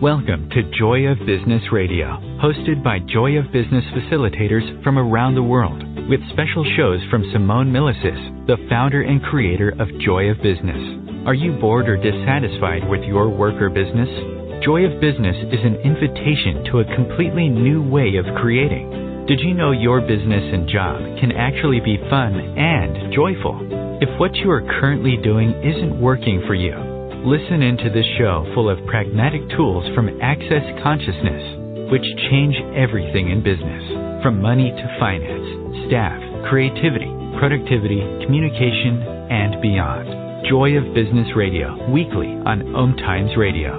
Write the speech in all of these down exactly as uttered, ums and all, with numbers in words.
Welcome to Joy of Business Radio, hosted by Joy of Business facilitators from around the world, with special shows from Simone Milasas, the founder and creator of Joy of Business. Are you bored or dissatisfied with your work or business? Joy of Business is an invitation to a completely new way of creating. Did you know your business and job can actually be fun and joyful? If what you are currently doing isn't working for you, listen into this show full of pragmatic tools from Access Consciousness, which change everything in business, from money to finance, staff, creativity, productivity, communication, and beyond. Joy of Business Radio, weekly on Om Times Radio.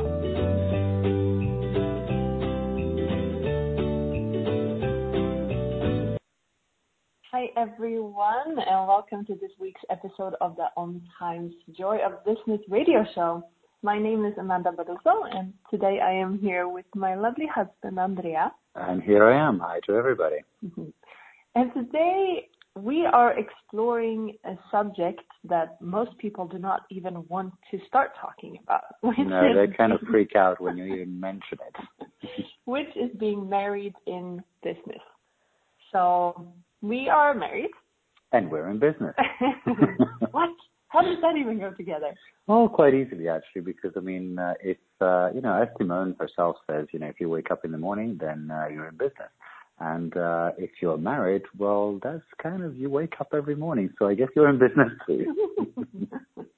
Hi everyone, and welcome to this week's episode of the Om Times Joy of Business radio show. My name is Amanda Baduso, and today I am here with my lovely husband, Andrea. And here I am. Hi to everybody. Mm-hmm. And today we are exploring a subject that most people do not even want to start talking about. No, they kind of freak out when you even mention it. Which is being married in business. So we are married. And we're in business. What? How does that even go together? Oh, quite easily, actually, because, I mean, uh, if, uh, you know, as Simone herself says, you know, if you wake up in the morning, then uh, you're in business. And uh, if you're married, well, that's kind of, you wake up every morning. So I guess you're in business too.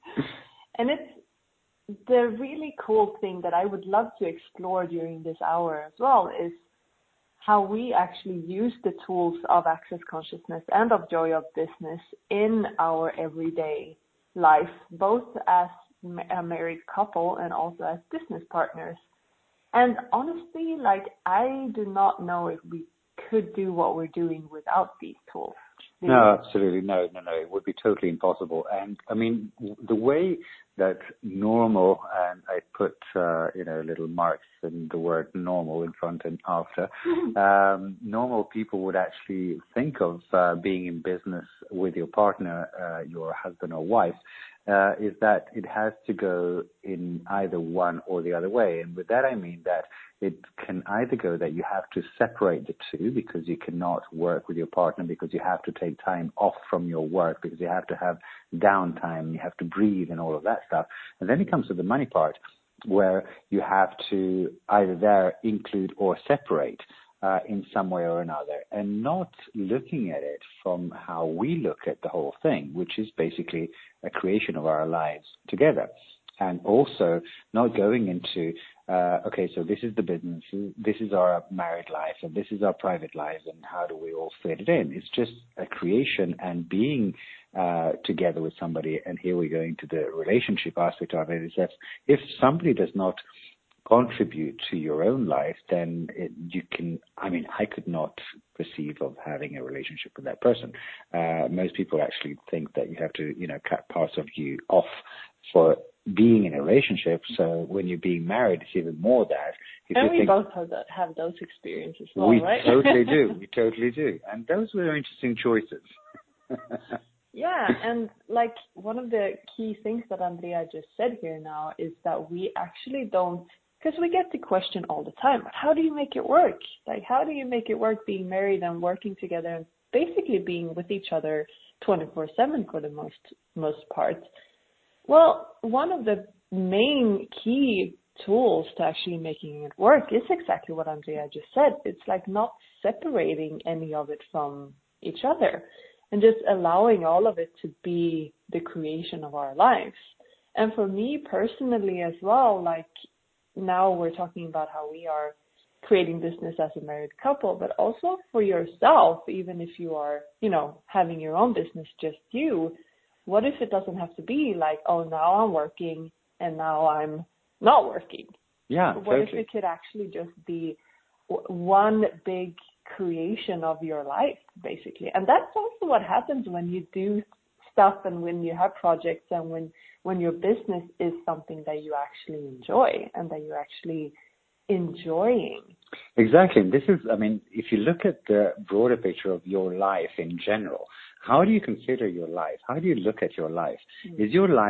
And it's the really cool thing that I would love to explore during this hour as well is how we actually use the tools of Access Consciousness and of Joy of Business in our everyday life, both as a married couple and also as business partners. And honestly, like, I do not know if we could do what we're doing without these tools. No, absolutely. No, no, no. It would be totally impossible. And I mean, the way that normal, and I put, uh, you know, little marks in the word normal in front and after, um, normal people would actually think of uh, being in business with your partner, uh, your husband or wife, uh, is that it has to go in either one or the other way. And with that, I mean that it can either go that you have to separate the two because you cannot work with your partner because you have to take time off from your work because you have to have downtime, you have to breathe and all of that stuff. And then it comes to the money part where you have to either there include or separate uh, in some way or another and not looking at it from how we look at the whole thing, which is basically a creation of our lives together. And also not going into, uh, okay, so this is the business, this is our married life, and this is our private lives, and how do we all fit it in? It's just a creation and being uh, together with somebody. And here we go into the relationship aspect of it, is that if somebody does not contribute to your own life, then it, you can, I mean, I could not perceive of having a relationship with that person. Uh, most people actually think that you have to, you know, cut parts of you off for being in a relationship. So when you're being married, it's even more that. If and you we think, both have, that, have those experiences as well, we right? totally do. We totally do. And those were interesting choices. Yeah, and like one of the key things that Andrea just said here now is that we actually don't, because we get the question all the time, how do you make it work? Like, how do you make it work being married and working together and basically being with each other twenty-four seven for the most most part? Well, one of the main key tools to actually making it work is exactly what Andrea just said. It's like not separating any of it from each other and just allowing all of it to be the creation of our lives. And for me personally as well, like now we're talking about how we are creating business as a married couple, but also for yourself, even if you are, you know, having your own business, just you. What if it doesn't have to be like, oh, now I'm working and now I'm not working? Yeah, What totally. if it could actually just be one big creation of your life, basically? And that's also what happens when you do stuff and when you have projects and when, when your business is something that you actually enjoy and that you're actually enjoying. Exactly. And this is, I mean, if you look at the broader picture of your life in general, how do you consider your life? How do you look at your life? Mm. Is your life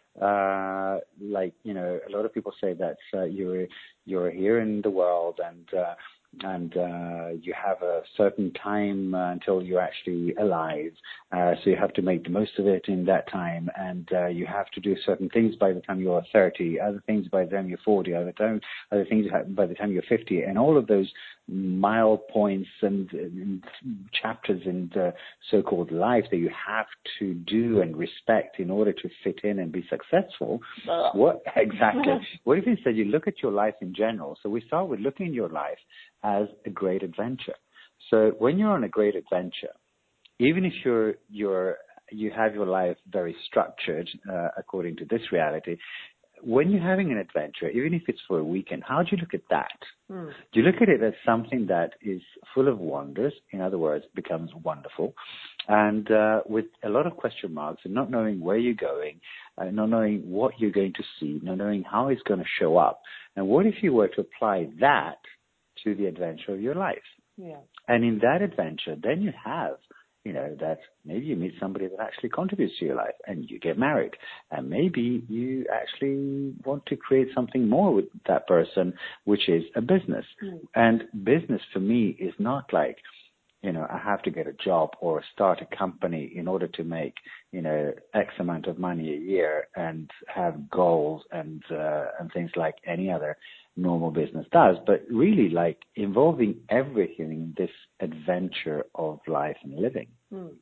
Uh, like, you know, a lot of people say that uh, you're you're here in the world and uh, and uh, you have a certain time uh, until you're actually alive. Uh, so you have to make the most of it in that time, and uh, you have to do certain things by the time you're thirty, other things by the time you're forty, other time other things by the time you're fifty, and all of those mile points and, and chapters in the so-called life that you have to do and respect in order to fit in and be successful. Uh. What exactly? What if instead you look at your life in general? So we start with looking at your life as a great adventure. So when you're on a great adventure, even if you're you're you have your life very structured uh, according to this reality, when you're having an adventure, even if it's for a weekend, how do you look at that? Mm. Do you look at it as something that is full of wonders, in other words, becomes wonderful, and uh, with a lot of question marks and not knowing where you're going, uh, not knowing what you're going to see, not knowing how it's going to show up? And what if you were to apply that to the adventure of your life? Yeah. And in that adventure, then you have, you know, that maybe you meet somebody that actually contributes to your life and you get married. And maybe you actually want to create something more with that person, which is a business. Mm. And business for me is not like, you know, I have to get a job or start a company in order to make, you know, X amount of money a year and have goals and, uh, and things like any other normal business does, but really like involving everything in this adventure of life and living. Hmm.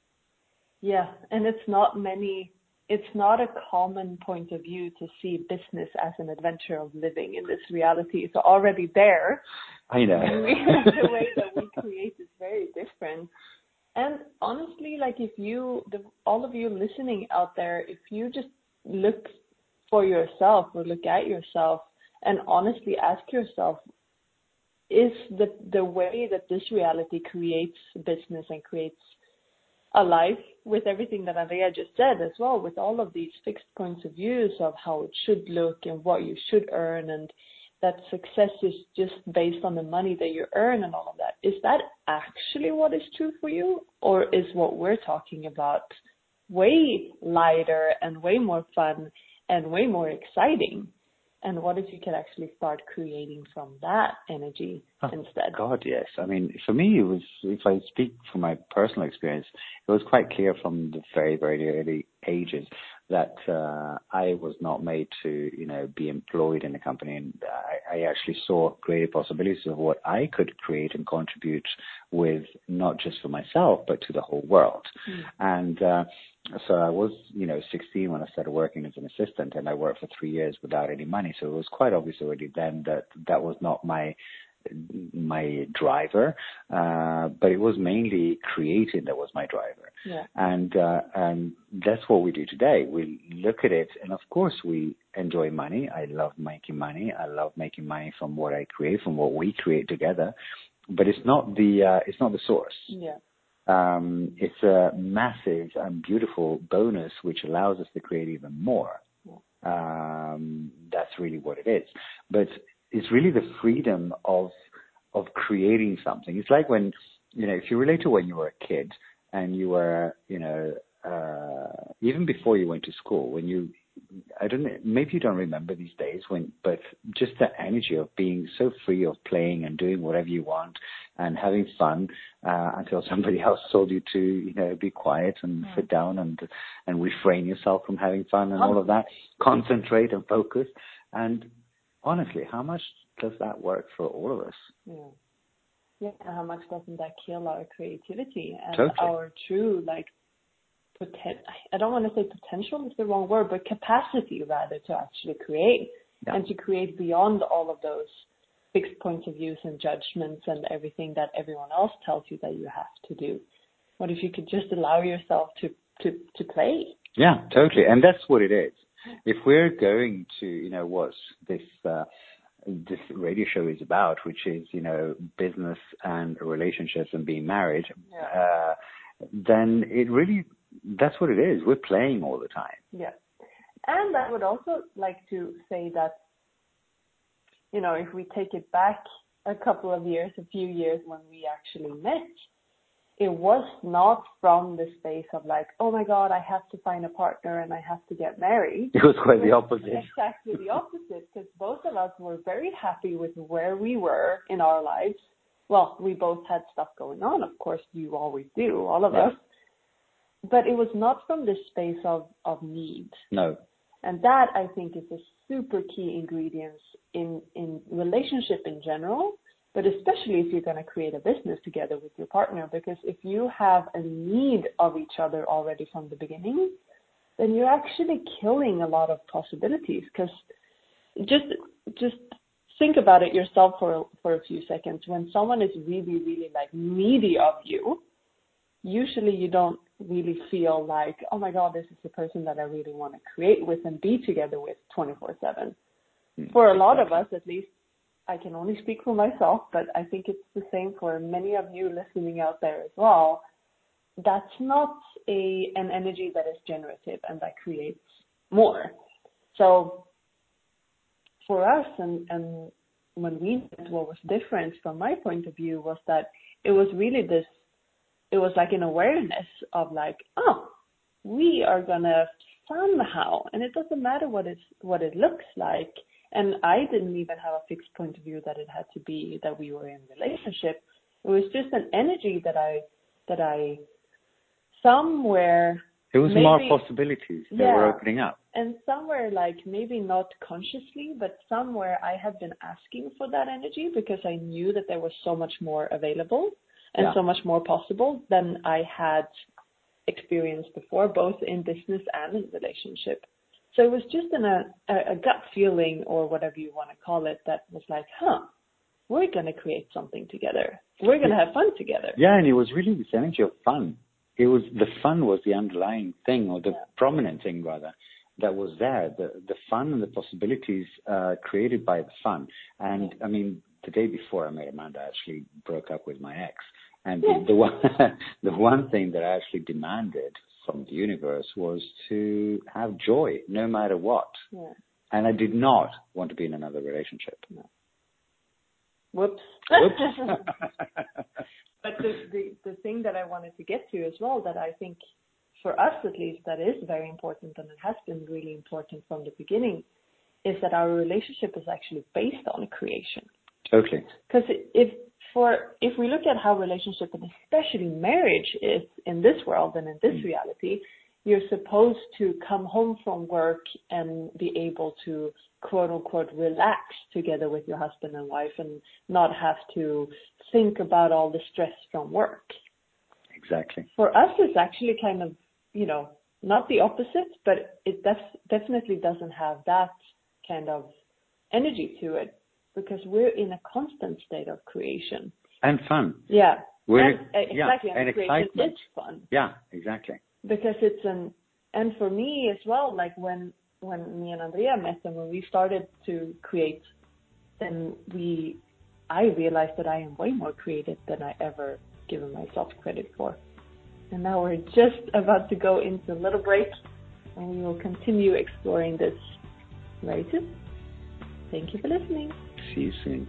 Yeah, and it's not many, it's not a common point of view to see business as an adventure of living in this reality. It's already there. I know. The way that we create is very different. And honestly, like if you, the, all of you listening out there, if you just look for yourself or look at yourself, and honestly ask yourself, is the the way that this reality creates business and creates a life with everything that Andrea just said as well, with all of these fixed points of views of how it should look and what you should earn, and that success is just based on the money that you earn and all of that. Is that actually what is true for you? Or is what we're talking about way lighter and way more fun and way more exciting? And what if you could actually start creating from that energy oh, instead? God, yes. I mean, for me, it was, if I speak from my personal experience, it was quite clear from the very, very early ages that uh, I was not made to, you know, be employed in a company. And I, I actually saw greater possibilities of what I could create and contribute with, not just for myself, but to the whole world. Mm. And uh, so I was, you know, sixteen when I started working as an assistant, and I worked for three years without any money. So it was quite obvious already then that that was not my my driver, uh, but it was mainly creating that was my driver. Yeah. And uh, and that's what we do today. We look at it, and of course we enjoy money. I love making money. I love making money from what I create, from what we create together. But it's not the uh, it's not the source. Yeah. Um, it's a massive and beautiful bonus which allows us to create even more. Yeah. Um, that's really what it is. But it's really the freedom of of creating something. It's like when, you know, if you relate to when you were a kid and you were, you know, uh, even before you went to school, when you, I don't know, maybe you don't remember these days when, but just the energy of being so free of playing and doing whatever you want and having fun uh, until somebody else told you to, you know, be quiet and yeah. sit down and and refrain yourself from having fun and all of that, concentrate and focus. And honestly, how much does that work for all of us? Yeah. Yeah, and how much doesn't that kill our creativity and totally. our true, like, poten- I don't want to say potential is the wrong word, but capacity rather to actually create yeah. and to create beyond all of those fixed points of views and judgments and everything that everyone else tells you that you have to do. What if you could just allow yourself to, to, to play? Yeah, totally. And that's what it is. If we're going to, you know, what this uh, this radio show is about, which is, you know, business and relationships and being married, yeah. uh, then it really, that's what it is. We're playing all the time. Yeah. And I would also like to say that, you know, if we take it back a couple of years, a few years when we actually met, it was not from the space of like, oh my God, I have to find a partner and I have to get married. It was quite the opposite. Exactly the opposite, because both of us were very happy with where we were in our lives. Well, we both had stuff going on, of course, you always do, all of yeah. us. But it was not from the space of, of need. No. And that, I think, is a super key ingredient in, in relationship in general, but especially if you're going to create a business together with your partner, because if you have a need of each other already from the beginning, then you're actually killing a lot of possibilities. Because just just think about it yourself for for a few seconds. When someone is really, really like needy of you, usually you don't really feel like, oh my God, this is the person that I really want to create with and be together with twenty-four seven. Mm, for a lot exactly. of us, at least, I can only speak for myself, but I think it's the same for many of you listening out there as well. That's not a an energy that is generative and that creates more. So for us, and, and when we did, what was different from my point of view was that it was really this, it was like an awareness of like, oh, we are going to somehow, and it doesn't matter what it's, what it looks like. And I didn't even have a fixed point of view that it had to be that we were in a relationship. It was just an energy that I, that I somewhere. It was maybe, more possibilities that yeah, were opening up. And somewhere, like maybe not consciously, but somewhere I had been asking for that energy because I knew that there was so much more available and yeah. so much more possible than I had experienced before, both in business and in relationship. So it was just in a, a, a gut feeling, or whatever you want to call it, that was like, huh, we're going to create something together. We're going to have fun together. Yeah, and it was really this energy of fun. It was the fun was the underlying thing, or the yeah. prominent thing rather, that was there. The the fun and the possibilities uh, created by the fun. And yeah. I mean, the day before I met Amanda, I actually broke up with my ex. And yeah. the, the one the one thing that I actually demanded from the universe was to have joy no matter what. Yeah. And I did not want to be in another relationship. No. Whoops. Whoops. But the, the, the thing that I wanted to get to as well, that I think for us at least, that is very important, and it has been really important from the beginning, is that our relationship is actually based on creation. Totally. Because if for if we look at how relationship and especially marriage is in this world and in this mm. reality, you're supposed to come home from work and be able to quote unquote relax together with your husband and wife and not have to think about all the stress from work. Exactly. For us, it's actually kind of, you know, not the opposite, but it def- definitely doesn't have that kind of energy to it, because we're in a constant state of creation. And fun. Yeah. We're, and, uh, exactly. Yeah, and, and creation excitement. is fun. Yeah, exactly. Because it's an, and for me as well, like when, when me and Andrea met and when we started to create, then we, I realized that I am way more creative than I ever given myself credit for. And now we're just about to go into a little break, and we will continue exploring this very soon. Thank you for listening. See you soon.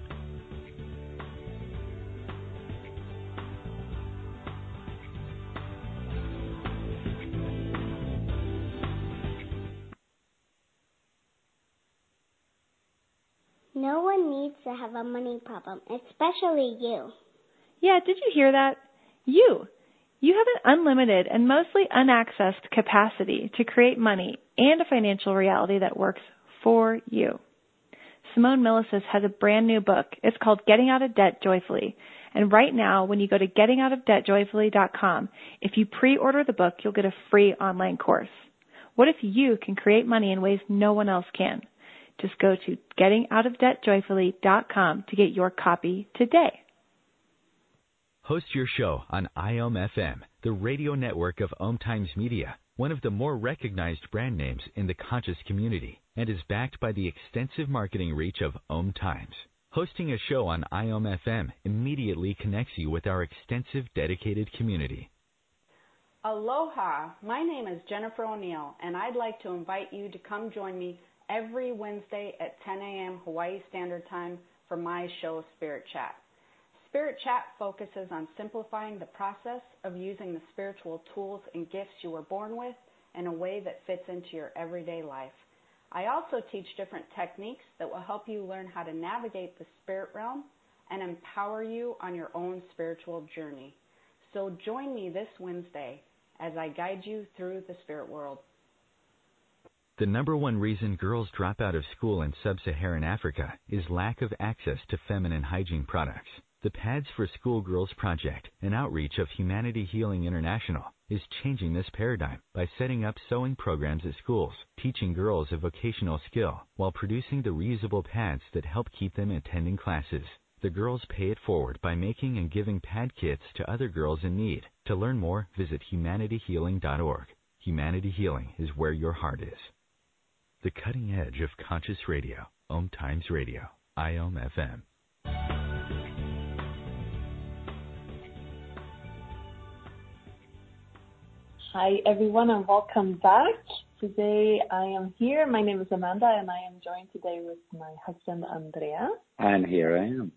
No one needs to have a money problem, especially you. Yeah, did you hear that? You. You have an unlimited and mostly unaccessed capacity to create money and a financial reality that works for you. Simone Milasas has a brand new book. It's called Getting Out of Debt Joyfully. And right now, when you go to getting out of debt joyfully dot com, if you pre-order the book, you'll get a free online course. What if you can create money in ways no one else can? Just go to getting out of debt joyfully dot com to get your copy today. Host your show on I O M F M, the radio network of Om Times Media, one of the more recognized brand names in the conscious community, and is backed by the extensive marketing reach of Om Times. Hosting a show on I O M F M immediately connects you with our extensive dedicated community. Aloha, my name is Jennifer O'Neill, and I'd like to invite you to come join me every Wednesday at ten a.m. Hawaii Standard Time for my show, Spirit Chat. Spirit Chat focuses on simplifying the process of using the spiritual tools and gifts you were born with in a way that fits into your everyday life. I also teach different techniques that will help you learn how to navigate the spirit realm and empower you on your own spiritual journey. So join me this Wednesday as I guide you through the spirit world. The number one reason girls drop out of school in sub-Saharan Africa is lack of access to feminine hygiene products. The Pads for Schoolgirls Project, an outreach of Humanity Healing International, is changing this paradigm by setting up sewing programs at schools, teaching girls a vocational skill, while producing the reusable pads that help keep them attending classes. The girls pay it forward by making and giving pad kits to other girls in need. To learn more, visit humanity healing dot org. Humanity Healing is where your heart is. The cutting edge of conscious radio, Om Times Radio, I O M F M. Hi everyone and welcome back. Today I am here. My name is Amanda and I am joined today with my husband Andrea. And here I am.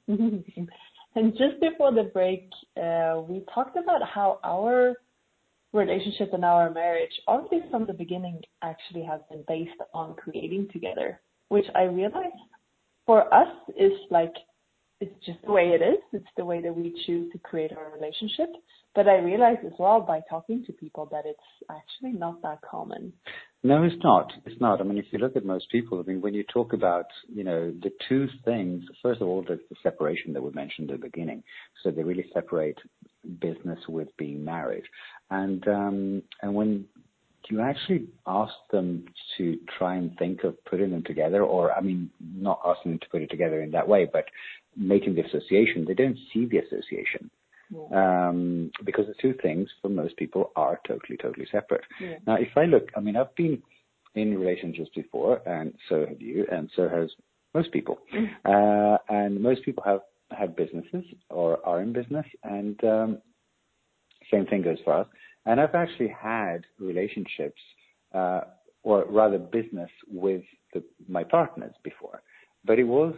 And just before the break, uh, we talked about how our relationship and our marriage, obviously from the beginning, actually has been based on creating together, which I realize for us is like, it's just the way it is. It's the way that we choose to create our relationship. But I realize as well by talking to people that it's actually not that common. No, it's not. It's not. I mean, if you look at most people, I mean, when you talk about, you know, the two things, first of all, there's the separation that we mentioned at the beginning. So they really separate business with being married. And, um, and when you actually ask them to try and think of putting them together, or, I mean, not asking them to put it together in that way, but making the association, they don't see the association. Yeah. Um, because the two things for most people are totally, totally separate. Yeah. Now, if I look, I mean, I've been in relationships before, and so have you, and so has most people. Uh, and most people have, have businesses or are in business, and um, same thing goes for us. And I've actually had relationships, uh, or rather business with the, my partners before, but it was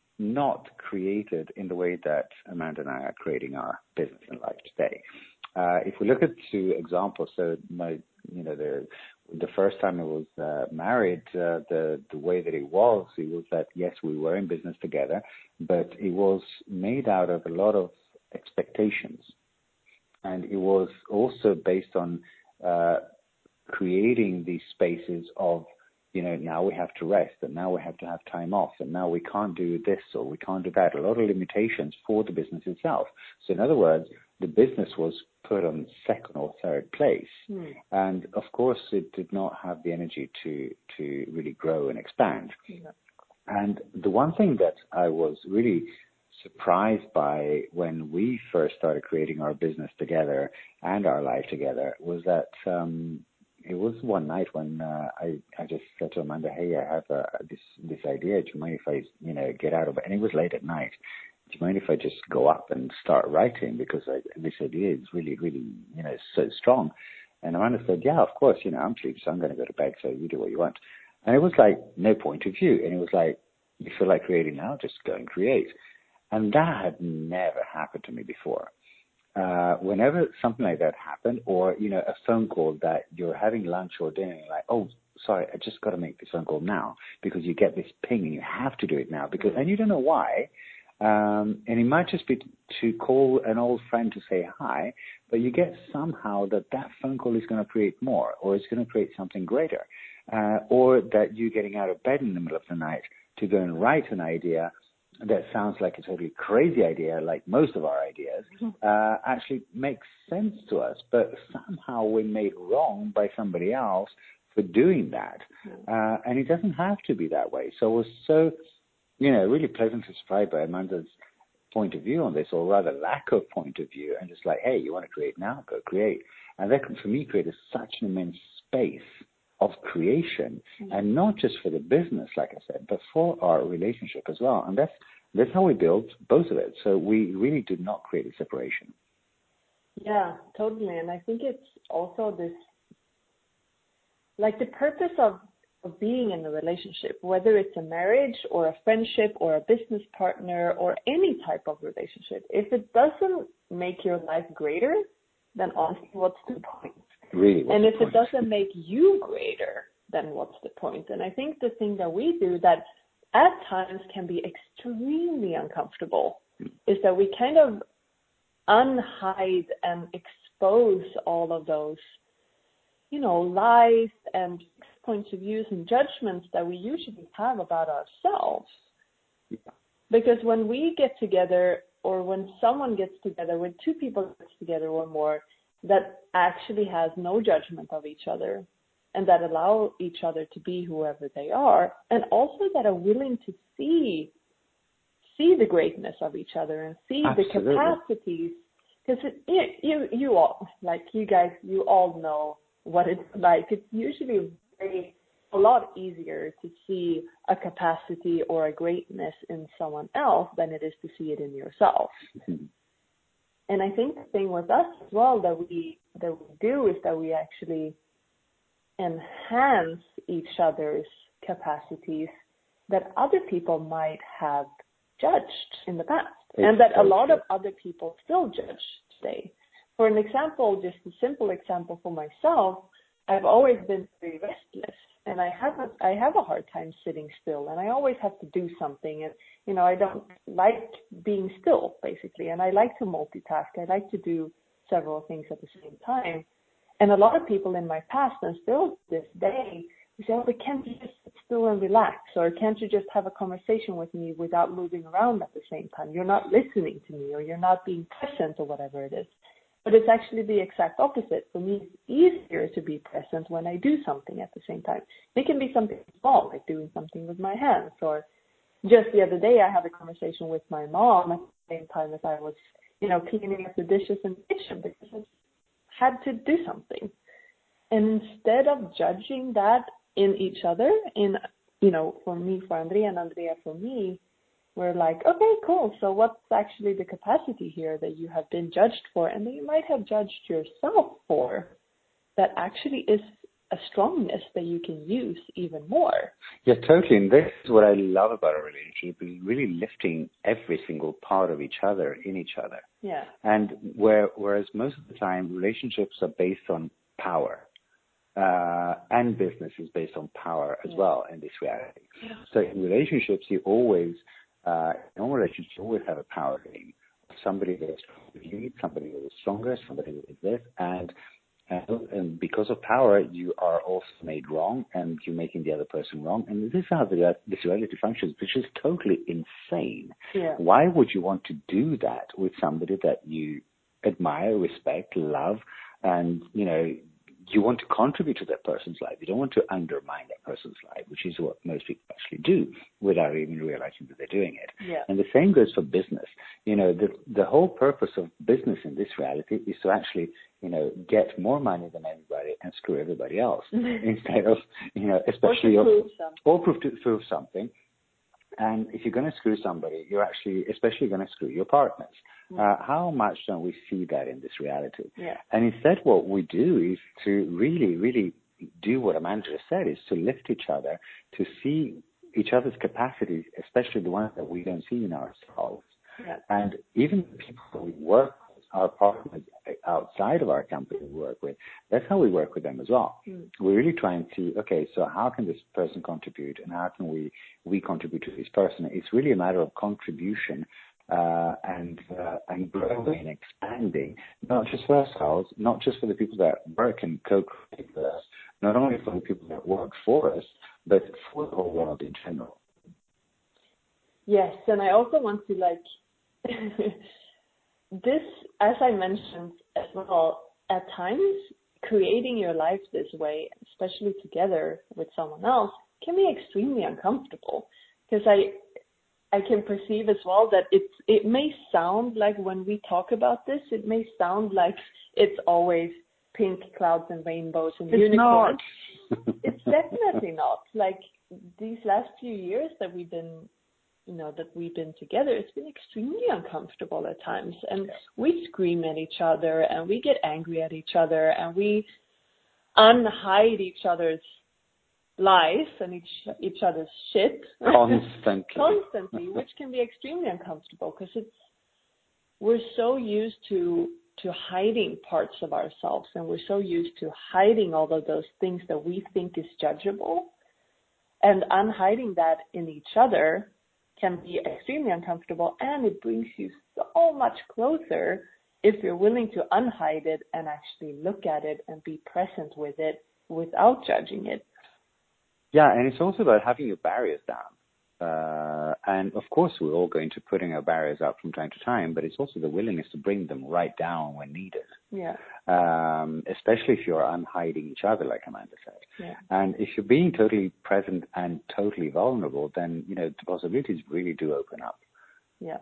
not created in the way that Amanda and I are creating our business and life today. Uh, if we look at two examples, so my, you know, the the first time I was uh, married, uh, the the way that it was, it was that yes, we were in business together, but it was made out of a lot of expectations, and it was also based on uh, creating these spaces of, you know, now we have to rest, and now we have to have time off, and now we can't do this or we can't do that. A lot of limitations for the business itself. So in other words, the business was put on second or third place. Mm. And of course, it did not have the energy to, to really grow and expand. Yeah. And the one thing that I was really surprised by when we first started creating our business together and our life together was that, um, it was one night when uh, I, I just said to Amanda, hey, I have uh, this this idea. Do you mind if I, you know, get out of it? And it was late at night. Do you mind if I just go up and start writing? Because I, this idea is really, really, you know, so strong. And Amanda said, yeah, of course, you know, I'm sleepy, so I'm going to go to bed, so you do what you want. And it was like no point of view. And it was like, you feel like creating now? Just go and create. And that had never happened to me before. Uh, whenever something like that happened, or, you know, a phone call that you're having lunch or dinner, and you're like, oh, sorry, I just got to make this phone call now, because you get this ping and you have to do it now, because, and you don't know why. Um, and it might just be to call an old friend to say hi, but you get somehow that that phone call is going to create more, or it's going to create something greater, uh, or that you getting out of bed in the middle of the night to go and write an idea that sounds like a totally crazy idea, like most of our ideas, uh, actually makes sense to us, but somehow we're made wrong by somebody else for doing that. Uh, and it doesn't have to be that way. So I was so, you know, really pleasantly surprised by Amanda's point of view on this, or rather lack of point of view, and just like, hey, you want to create now? Go create. And that, for me, created such an immense space of creation, mm-hmm. and not just for the business, like I said, but for our relationship as well. And that's that's how we built both of it. So we really did not create a separation. Yeah, totally. And I think it's also this, like the purpose of of being in a relationship, whether it's a marriage or a friendship or a business partner or any type of relationship, if it doesn't make your life greater, then honestly, what's the point? Really, what's and the if point? it doesn't make you greater, then what's the point? And I think the thing that we do that at times can be extremely uncomfortable mm. is that we kind of unhide and expose all of those, you know, lies and points of views and judgments that we usually have about ourselves. Yeah. Because when we get together, or when someone gets together, when two people get together or more, that actually has no judgment of each other and that allow each other to be whoever they are, and also that are willing to see see the greatness of each other and see Absolutely. The capacities. Because you, you, you all, like you guys, you all know what it's like. It's usually very, a lot easier to see a capacity or a greatness in someone else than it is to see it in yourself. Mm-hmm. And I think the thing with us as well that we that we do is that we actually enhance each other's capacities that other people might have judged in the past, it's and that so a lot true. Of other people still judge today. For an example, just a simple example for myself, I've always been very restless, and I have a, I have a hard time sitting still, and I always have to do something, and you know I don't like being still basically, and I like to multitask. I like to do several things at the same time, and a lot of people in my past and still to this day they say, "Oh, but can't you just sit still and relax, or can't you just have a conversation with me without moving around at the same time? You're not listening to me, or you're not being present, or whatever it is." But it's actually the exact opposite. For me, it's easier to be present when I do something at the same time. It can be something small, like doing something with my hands. Or just the other day, I had a conversation with my mom at the same time as I was, you know, cleaning up the dishes in the kitchen because I had to do something. And instead of judging that in each other, in, you know, for me, for Andrea, and Andrea for me, we're like, okay, cool. So what's actually the capacity here that you have been judged for and that you might have judged yourself for that actually is a strongness that you can use even more? Yeah, totally. And this is what I love about a relationship, is really lifting every single part of each other in each other. Yeah. And where, whereas most of the time relationships are based on power, uh, and business is based on power as yeah. well in this reality. Yeah. So in relationships, you always Uh, in all relationships, you always have a power game. Somebody that is stronger, somebody that is stronger, somebody that is this, and, and and because of power, you are also made wrong, and you're making the other person wrong. And this is how the, this reality functions, which is totally insane. Yeah. Why would you want to do that with somebody that you admire, respect, love, and you know? You want to contribute to that person's life. You don't want to undermine that person's life, which is what most people actually do without even realizing that they're doing it. Yeah. And the same goes for business. You know, the the whole purpose of business in this reality is to actually, you know, get more money than everybody and screw everybody else instead of, you know, especially or to prove something. Or prove, to, prove something. And if you're going to screw somebody, you're actually especially going to screw your partners. Uh, how much don't we see that in this reality? Yeah. And instead what we do is to really, really do what Amanda just said, is to lift each other, to see each other's capacities, especially the ones that we don't see in ourselves. Yeah. And even the people that we work with, our partners outside of our company we work with, that's how we work with them as well. Mm. We're really trying to, okay, so how can this person contribute, and how can we, we contribute to this person? It's really a matter of contribution. Uh, and uh, and growing and expanding, not just for ourselves, not just for the people that work and co-create with us, not only for the people that work for us, but for the whole world in general. Yes, and I also want to like this, as I mentioned as well, at times creating your life this way, especially together with someone else, can be extremely uncomfortable because I. I can perceive as well that it's, it may sound like when we talk about this, it may sound like it's always pink clouds and rainbows and it's unicorns. Not. It's definitely not. Like these last few years that we've been, you know, that we've been together, it's been extremely uncomfortable at times. And yeah. we scream at each other and we get angry at each other and we unhide each other's lies and each each other's shit constantly, constantly, which can be extremely uncomfortable because it's we're so used to to hiding parts of ourselves, and we're so used to hiding all of those things that we think is judgeable, and unhiding that in each other can be extremely uncomfortable, and it brings you so much closer if you're willing to unhide it and actually look at it and be present with it without judging it. Yeah, and it's also about having your barriers down. Uh, and of course, we're all going to putting our barriers up from time to time, but it's also the willingness to bring them right down when needed. Yeah. Um, especially if you're unhiding each other, like Amanda said. Yeah. And if you're being totally present and totally vulnerable, then, you know, the possibilities really do open up. Yeah.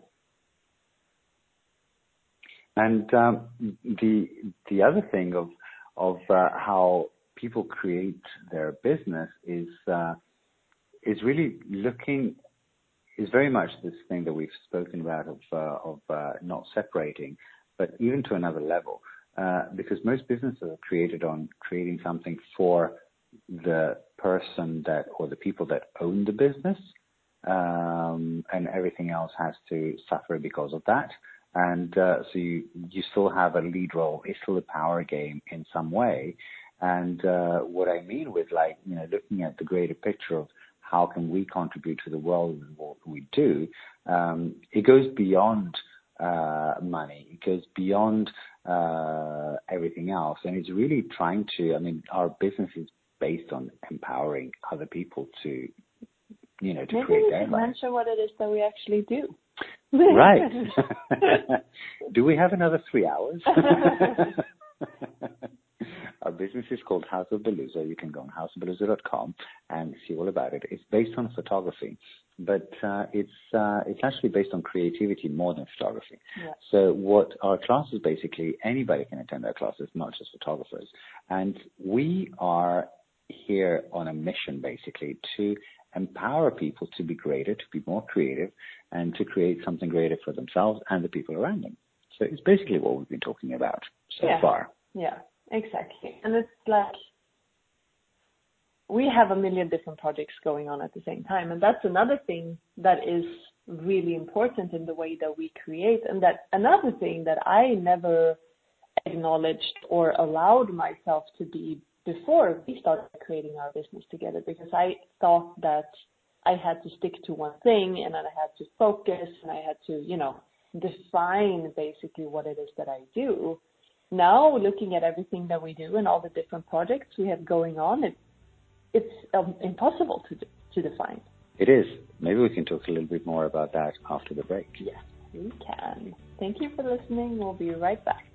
And um, the the other thing of of uh, how people create their business is uh, is really looking is very much this thing that we've spoken about of uh, of uh, not separating, but even to another level, uh, because most businesses are created on creating something for the person that or the people that own the business, um, and everything else has to suffer because of that. And uh, so you you still have a lead role. It's still a power game in some way. And uh, what I mean with, like, you know, looking at the greater picture of how can we contribute to the world with what we do, um, it goes beyond uh, money. It goes beyond uh, everything else. And it's really trying to, I mean, our business is based on empowering other people to, you know, to Maybe create we their should life. mention what it is that we actually do. Right. Do we have another three hours? Our business is called House of Beluza. You can go on house of beluza dot com and see all about it. It's based on photography, but uh, it's uh, it's actually based on creativity more than photography. Yeah. So what our classes, basically, anybody can attend our classes, not just photographers. And we are here on a mission, basically, to empower people to be greater, to be more creative, and to create something greater for themselves and the people around them. So it's basically what we've been talking about so yeah. far. Yeah, exactly. And it's like we have a million different projects going on at the same time. And that's another thing that is really important in the way that we create. And that another thing that I never acknowledged or allowed myself to be before we started creating our business together, because I thought that I had to stick to one thing and that I had to focus and I had to, you know, define basically what it is that I do. Now, looking at everything that we do and all the different projects we have going on, it, it's um, impossible to to define. It is. Maybe we can talk a little bit more about that after the break. Yes, we can. Thank you for listening. We'll be right back.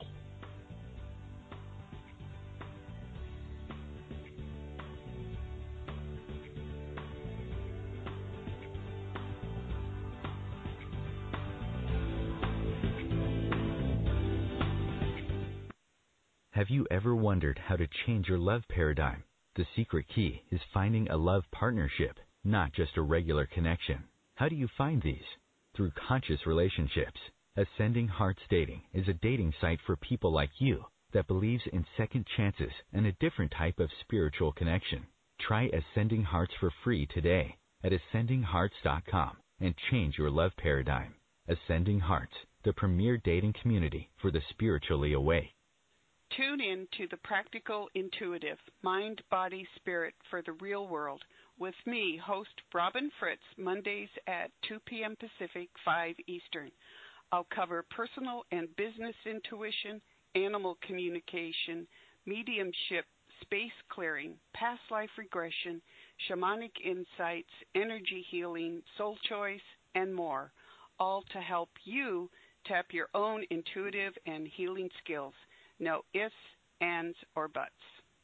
Have you ever wondered how to change your love paradigm? The secret key is finding a love partnership, not just a regular connection. How do you find these? Through conscious relationships. Ascending Hearts Dating is a dating site for people like you that believes in second chances and a different type of spiritual connection. Try Ascending Hearts for free today at ascending hearts dot com and change your love paradigm. Ascending Hearts, the premier dating community for the spiritually awake. Tune in to the Practical Intuitive, Mind, Body, Spirit for the Real World with me, host Robin Fritz, Mondays at two p.m. Pacific, five Eastern. I'll cover personal and business intuition, animal communication, mediumship, space clearing, past life regression, shamanic insights, energy healing, soul choice, and more, all to help you tap your own intuitive and healing skills. No ifs, ands, or buts.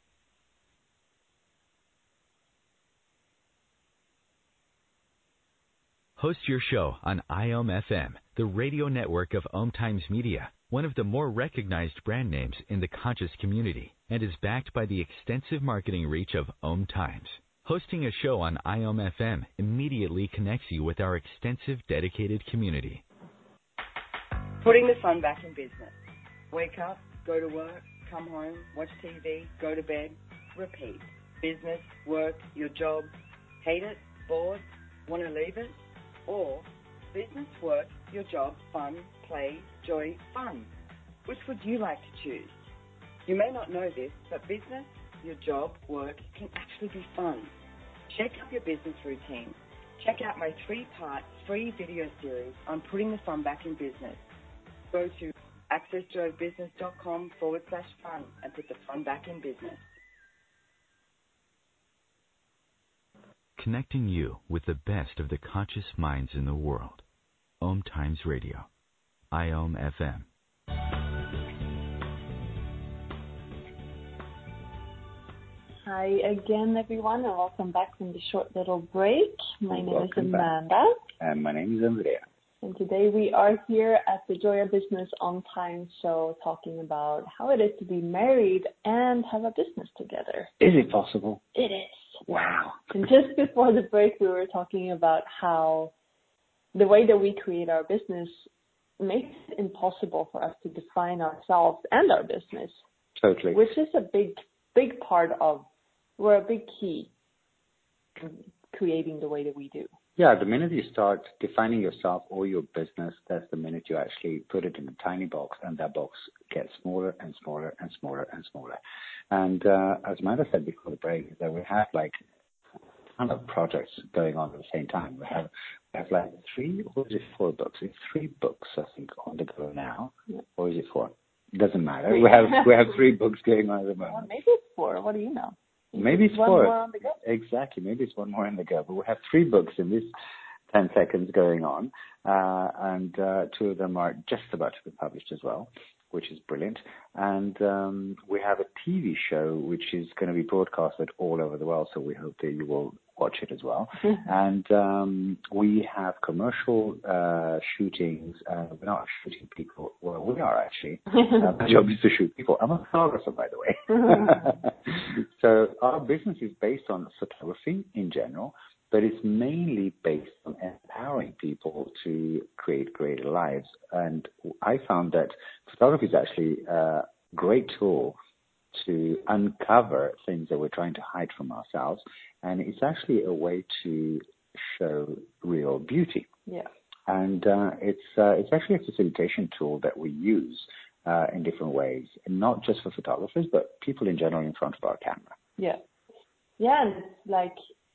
Host your show on I O M F M, the radio network of Om Times Media, one of the more recognized brand names in the conscious community, and is backed by the extensive marketing reach of Om Times. Hosting a show on I O M F M immediately connects you with our extensive dedicated community. Putting the fun back in business. Wake up, go to work, come home, watch T V, go to bed, repeat. Business, work, your job, hate it, bored, want to leave it? Or business, work, your job, fun, play, joy, fun? Which would you like to choose? You may not know this, but business, your job, work can actually be fun. Shake up your business routine. Check out my three-part free video series on putting the fun back in business. Go to accessjoybusiness.com forward slash fun and put the fun back in business. Connecting you with the best of the conscious minds in the world. Om Times Radio. I O M F M. Hi again, everyone, and welcome back from the short little break. My name welcome is Amanda. Back. And my name is Andrea. And today we are here at the Joy of Business On Time show talking about how it is to be married and have a business together. Is it possible? It is. Wow. And just before the break, we were talking about how the way that we create our business makes it impossible for us to define ourselves and our business. Totally. Which is a big, big part of, we're a big key in creating the way that we do. Yeah, the minute you start defining yourself or your business, that's the minute you actually put it in a tiny box, and that box gets smaller and smaller and smaller and smaller. And uh, as Amanda said before the break, that we have like a ton of projects going on at the same time. We have we have like three, or is it four books? It's three books, I think, on the go now. Yeah. Or is it four? It doesn't matter. We have we have three books going on at the moment. Well, maybe it's four. What do you know? Maybe it's one four. More on the go. Exactly. Maybe it's one more on the go. But we have three books in this ten seconds going on, uh, and uh, two of them are just about to be published as well, which is brilliant. And um, we have a T V show which is going to be broadcasted all over the world, so we hope that you will watch it as well. And um, we have commercial uh, shootings. Uh, we're not shooting people. Well, we are actually. Uh, my job is to shoot people. I'm a photographer, by the way. So our business is based on photography in general, but it's mainly based on empowering people to create greater lives. And I found that photography is actually a great tool to uncover things that we're trying to hide from ourselves. And it's actually a way to show real beauty. Yeah. And uh, it's uh, it's actually a facilitation tool that we use uh, in different ways, and not just for photographers, but people in general in front of our camera. Yeah. Yeah, and it's like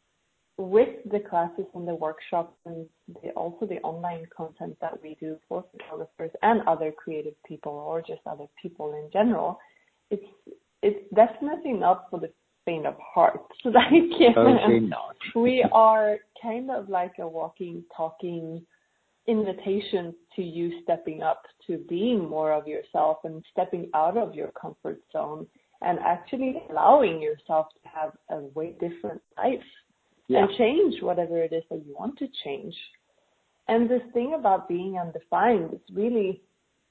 with the classes and the workshops and the, also the online content that we do for photographers and other creative people or just other people in general, it's it's definitely not for the faint of heart. So like, Totally not. We are kind of like a walking, talking invitation to you stepping up to being more of yourself and stepping out of your comfort zone and actually allowing yourself to have a way different life. Yeah. And change whatever it is that you want to change. And this thing about being undefined, it's really,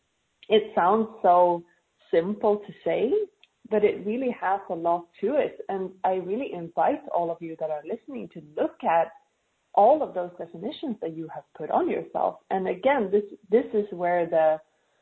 it sounds so simple to say, but it really has a lot to it. And I really invite all of you that are listening to look at all of those definitions that you have put on yourself. And again, this this is where the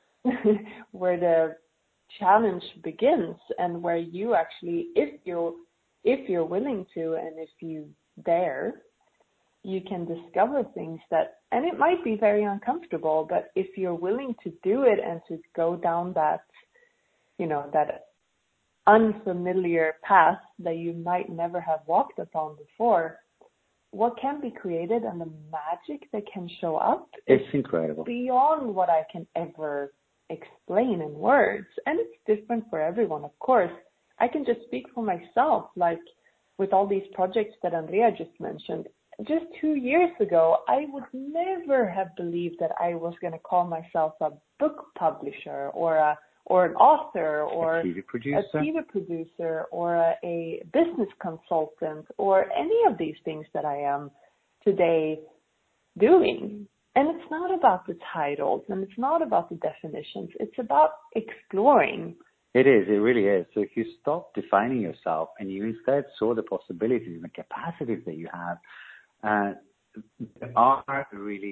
where the challenge begins, and where you actually, if you if you're willing to, and if you dare, you can discover things that, and it might be very uncomfortable, but if you're willing to do it and to go down that, you know, that unfamiliar path that you might never have walked upon before, what can be created and the magic that can show up it's incredible, beyond what I can ever explain in words. And it's different for everyone, of course. I can just speak for myself, like with all these projects that Andrea just mentioned. Just two years ago, I would never have believed that I was going to call myself a book publisher or a or an author or a T V producer, a T V producer or a, a business consultant or any of these things that I am today doing. And it's not about the titles and it's not about the definitions. It's about exploring. It is. It really is. So if you stop defining yourself and you instead saw the possibilities and the capacities that you have, uh, there are really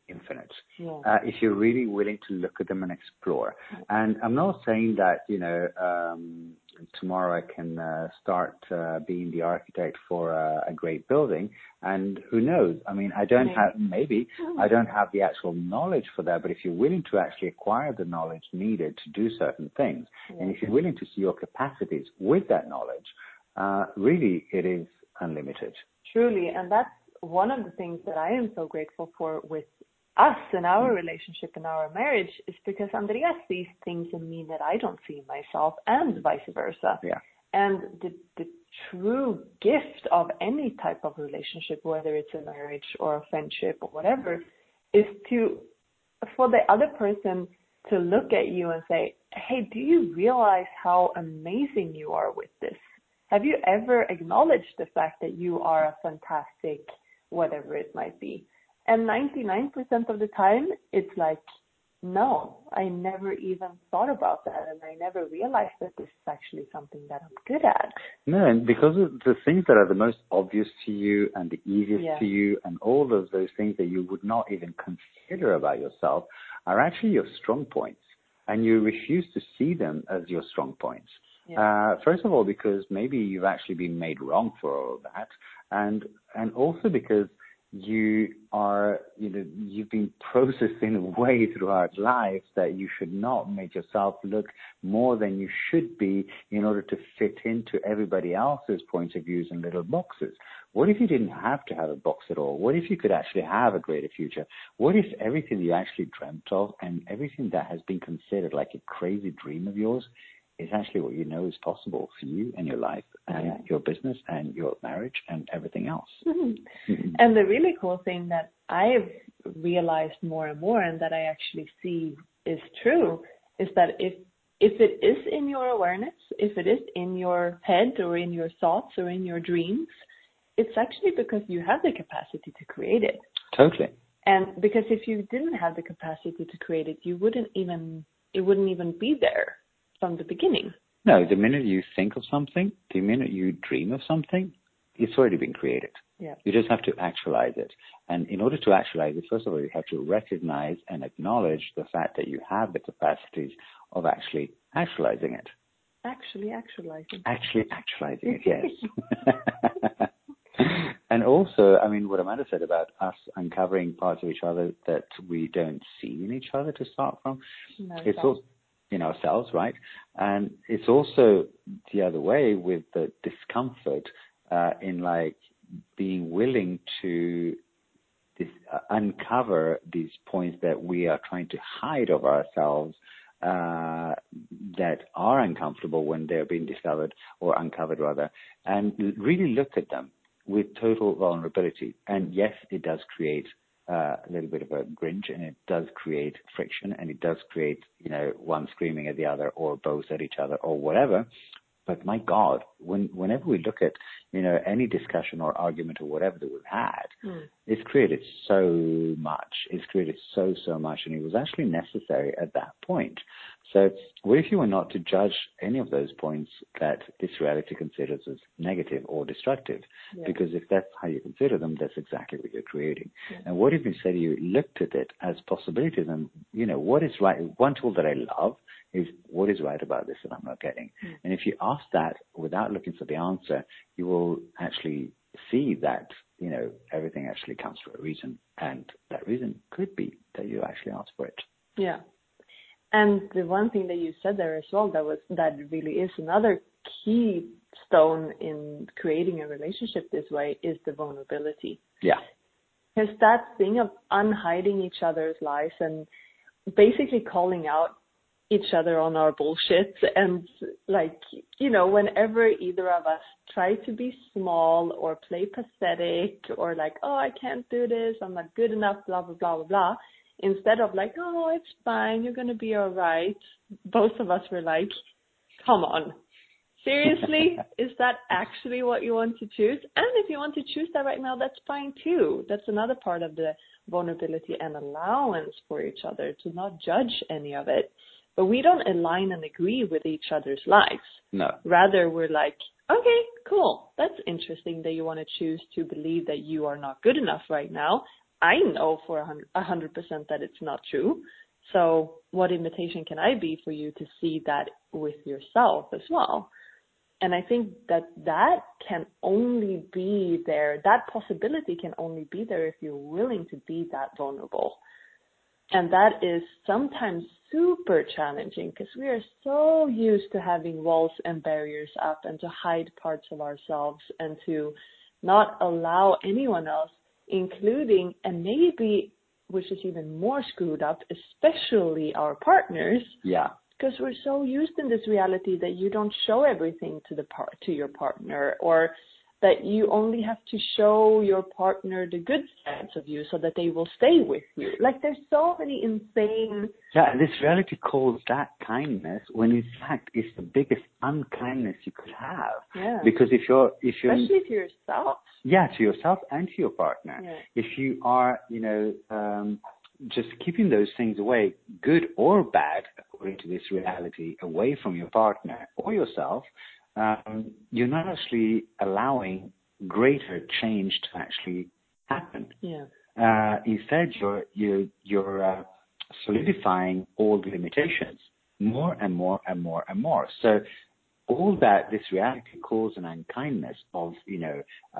infinite. Yeah. Uh, if you're really willing to look at them and explore. And I'm not saying that, you know, um, tomorrow I can uh, start uh, being the architect for a, a great building. And who knows? I mean, I don't maybe. have, maybe, I don't have the actual knowledge for that. But if you're willing to actually acquire the knowledge needed to do certain things, yeah. and if you're willing to see your capacities with that knowledge, uh, really it is unlimited. Truly. And that's one of the things that I am so grateful for with us and our relationship and our marriage is because Andreas sees things in me that I don't see in myself, and vice versa. Yeah. And the the true gift of any type of relationship, whether it's a marriage or a friendship or whatever, is to for the other person to look at you and say, hey, do you realize how amazing you are with this? Have you ever acknowledged the fact that you are a fantastic whatever it might be? And ninety-nine percent of the time, it's like, no, I never even thought about that. And I never realized that this is actually something that I'm good at. No, and because of the things that are the most obvious to you and the easiest yeah. to you and all of those things that you would not even consider about yourself are actually your strong points. And you refuse to see them as your strong points. Yeah. Uh, first of all, because maybe you've actually been made wrong for all of that. And, and also because you are, you know, you've been processed in a way throughout life that you should not make yourself look more than you should be in order to fit into everybody else's point of views and little boxes. What if you didn't have to have a box at all? What if you could actually have a greater future? What if everything you actually dreamt of and everything that has been considered like a crazy dream of yours is actually what you know is possible for you and your life and yeah. your business and your marriage and everything else. Mm-hmm. Mm-hmm. And the really cool thing that I've realized more and more and that I actually see is true is that if if it is in your awareness, if it is in your head or in your thoughts or in your dreams, it's actually because you have the capacity to create it. Totally. And because if you didn't have the capacity to create it, you wouldn't even it wouldn't even be there from the beginning. No, the minute you think of something, the minute you dream of something, it's already been created. Yeah. You just have to actualize it. And in order to actualize it, first of all, you have to recognize and acknowledge the fact that you have the capacities of actually actualizing it. Actually actualizing. Actually actualizing it, yes. And also, I mean, what Amanda said about us uncovering parts of each other that we don't see in each other to start from, no, it's also in ourselves, right? And it's also the other way with the discomfort uh, in like being willing to dis- uh, uncover these points that we are trying to hide of ourselves uh, that are uncomfortable when they're being discovered or uncovered rather, and really look at them with total vulnerability. And yes, it does create Uh, a little bit of a grinch, and it does create friction, and it does create, you know, one screaming at the other or both at each other or whatever. But my God, when whenever we look at, you know, any discussion or argument or whatever that we've had, mm. it's created so much. It's created so, so much, and it was actually necessary at that point. So what if you were not to judge any of those points that this reality considers as negative or destructive? Yeah. Because if that's how you consider them, that's exactly what you're creating. Yeah. And what if instead you looked at it as possibilities and, you know, what is right? One tool that I love is what is right about this that I'm not getting? Mm. And if you ask that without looking for the answer, you will actually see that, you know, everything actually comes for a reason. And that reason could be that you actually asked for it. Yeah. And the one thing that you said there as well, that was that really is another key stone in creating a relationship this way is the vulnerability. Yeah. Because that thing of unhiding each other's lies and basically calling out each other on our bullshit, and like, you know, whenever either of us try to be small or play pathetic or like, oh, I can't do this, I'm not good enough, blah, blah, blah, blah, blah, instead of like, oh, it's fine, you're going to be all right, both of us were like, come on. Seriously, is that actually what you want to choose? And if you want to choose that right now, that's fine too. That's another part of the vulnerability and allowance for each other, to not judge any of it. But we don't align and agree with each other's lives. No. Rather, we're like, okay, cool. That's interesting that you want to choose to believe that you are not good enough right now. I know for a hundred percent that it's not true. So what invitation can I be for you to see that with yourself as well? And I think that that can only be there, that possibility can only be there if you're willing to be that vulnerable. And that is sometimes super challenging because we are so used to having walls and barriers up and to hide parts of ourselves and to not allow anyone else, including, and maybe, which is even more screwed up, especially our partners. Yeah. Because we're so used in this reality that you don't show everything to the par- to your partner, or that you only have to show your partner the good sides of you so that they will stay with you. Like, there's so many insane... Yeah, and this reality calls that kindness when in fact it's the biggest unkindness you could have. Yeah. Because if you're... if you're Especially to yourself. Yeah, to yourself and to your partner. Yeah. If you are, you know, um, just keeping those things away, good or bad, according to this reality, away from your partner or yourself, um, you're not actually allowing greater change to actually happen. Yeah. Uh, instead, you're you're you're uh, solidifying all the limitations more and more and more and more. So all that this reality calls an unkindness of, you know,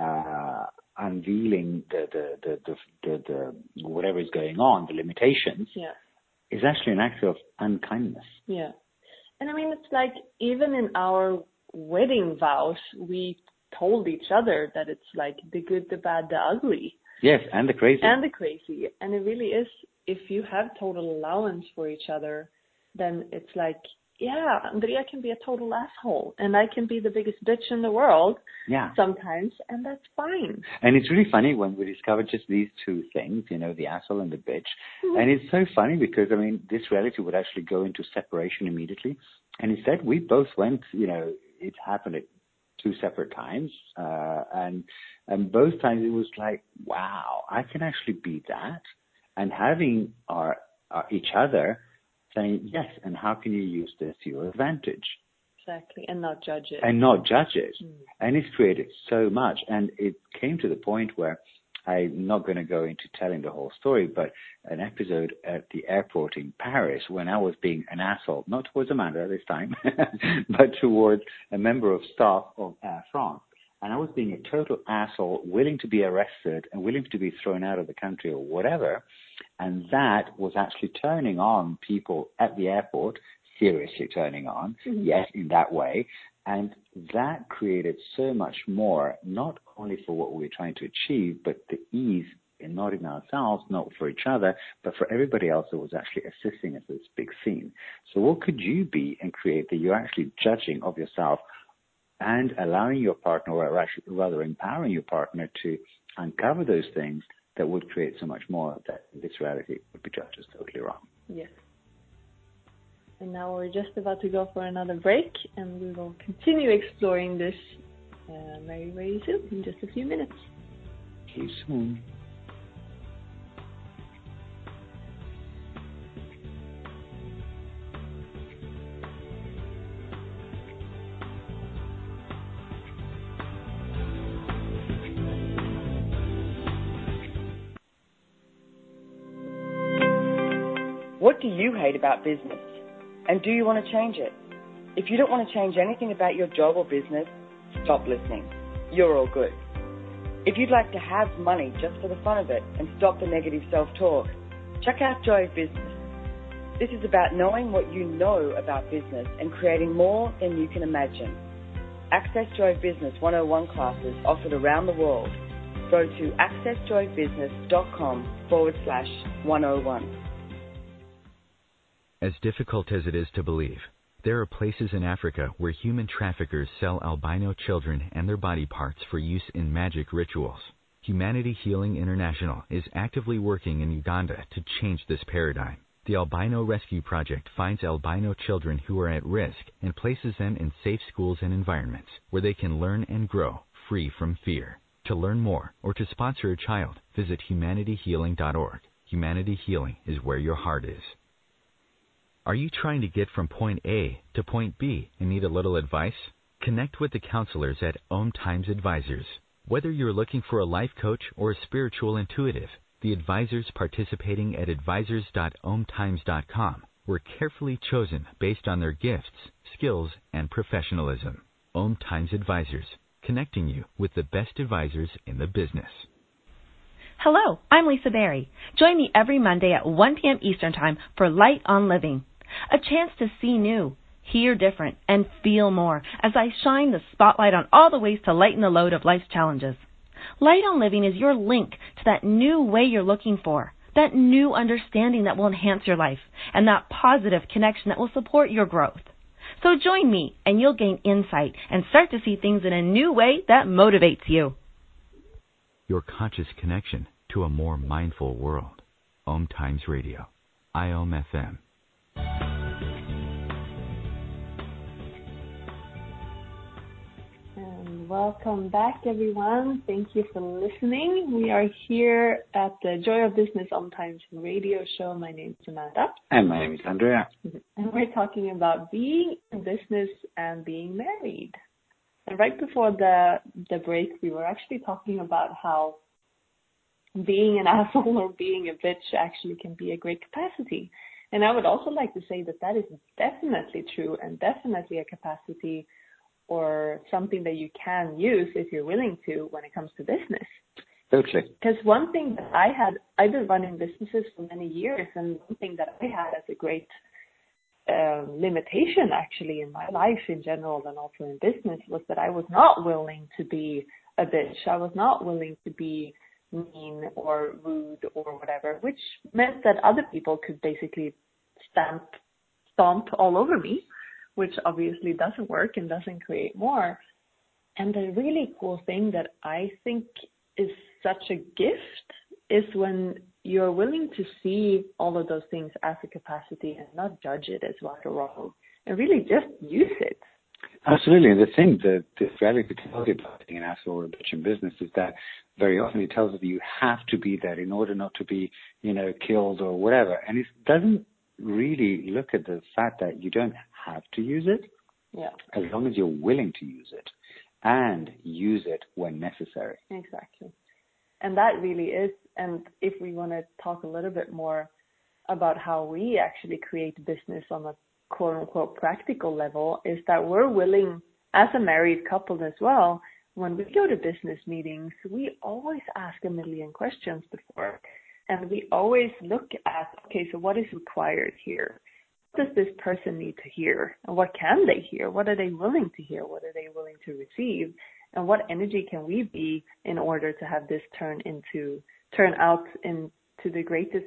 uh, unveiling the the, the the the the whatever is going on, the limitations, yeah. is actually an act of unkindness. Yeah. And I mean, it's like even in our wedding vows, we told each other that it's like the good, the bad, the ugly. Yes, and the crazy. And the crazy. And it really is, if you have total allowance for each other, then it's like, yeah, Andrea can be a total asshole, and I can be the biggest bitch in the world yeah. sometimes, and that's fine. And it's really funny when we discover just these two things, you know, the asshole and the bitch. Mm-hmm. And it's so funny because, I mean, this reality would actually go into separation immediately. And instead, we both went, you know, it happened at two separate times. Uh, and, and both times it was like, wow, I can actually be that. And having our, our each other saying, yes, and how can you use this to your advantage? Exactly, and not judge it. And not judge it. Mm. And it's created so much. And it came to the point where I'm not going to go into telling the whole story, but an episode at the airport in Paris when I was being an asshole, not towards Amanda this time, but towards a member of staff of Air France. And I was being a total asshole, willing to be arrested and willing to be thrown out of the country or whatever. And that was actually turning on people at the airport, seriously turning on, mm-hmm. yes, in that way. And that created so much more, not only for what we were trying to achieve, but the ease, in not in ourselves, not for each other, but for everybody else that was actually assisting us in this big scene. So what could you be and create that you're actually judging of yourself and allowing your partner, or actually rather empowering your partner to uncover those things that would create so much more that in this reality would be judged as totally wrong. Yes. And now we're just about to go for another break, and we will continue exploring this uh, very, very soon, in just a few minutes. See you soon. What do you hate about business? And do you want to change it? If you don't want to change anything about your job or business, stop listening. You're all good. If you'd like to have money just for the fun of it and stop the negative self-talk, check out Joy of Business. This is about knowing what you know about business and creating more than you can imagine. Access Joy of Business one oh one classes offered around the world. Go to accessjoybusiness.com forward slash 101. As difficult as it is to believe, there are places in Africa where human traffickers sell albino children and their body parts for use in magic rituals. Humanity Healing International is actively working in Uganda to change this paradigm. The Albino Rescue Project finds albino children who are at risk and places them in safe schools and environments where they can learn and grow free from fear. To learn more or to sponsor a child, visit humanity healing dot org. Humanity Healing is where your heart is. Are you trying to get from point A to point B and need a little advice? Connect with the counselors at Om Times Advisors. Whether you're looking for a life coach or a spiritual intuitive, The advisors participating at advisors dot om times dot com were carefully chosen based on their gifts, skills, and professionalism. Om Times Advisors, connecting you with the best advisors in the business. Hello, I'm Lisa Berry. Join me every Monday at one p.m. Eastern Time for Light on Living, a chance to see new, hear different, and feel more as I shine the spotlight on all the ways to lighten the load of life's challenges. Light on Living is your link to that new way you're looking for, that new understanding that will enhance your life, and that positive connection that will support your growth. So join me, and you'll gain insight and start to see things in a new way that motivates you. Your conscious connection to a more mindful world. Om Times Radio, I O M F M. And welcome back, everyone. Thank you for listening. We are here at the Joy of Business Om Times Radio show. My name is Amanda. And my name is Andrea. And we're talking about being in business and being married. And right before the the break, we were actually talking about how being an asshole or being a bitch actually can be a great capacity. And I would also like to say that that is definitely true and definitely a capacity or something that you can use if you're willing to when it comes to business. Totally. Because one thing that I had, I've been running businesses for many years, and one thing that I had as a great uh, limitation actually in my life in general and also in business was that I was not willing to be a bitch. I was not willing to be mean or rude or whatever, which meant that other people could basically stamp, stomp all over me, which obviously doesn't work and doesn't create more. And the really cool thing that I think is such a gift is when you're willing to see all of those things as a capacity and not judge it as right or wrong, and really just use it. Absolutely. And the thing that this reality tells you about being an asshole or a bitch in business is that very often it tells you that you have to be that in order not to be, you know, killed or whatever. And it doesn't really look at the fact that you don't have to use it, yeah, as long as you're willing to use it and use it when necessary. Exactly. And that really is, and if we want to talk a little bit more about how we actually create business on a quote-unquote practical level, is that we're willing, as a married couple as well, when we go to business meetings, we always ask a million questions before. And we always look at, okay, so what is required here? What does this person need to hear? And what can they hear? What are they willing to hear? What are they willing to receive? And what energy can we be in order to have this turn into, turn out into the greatest,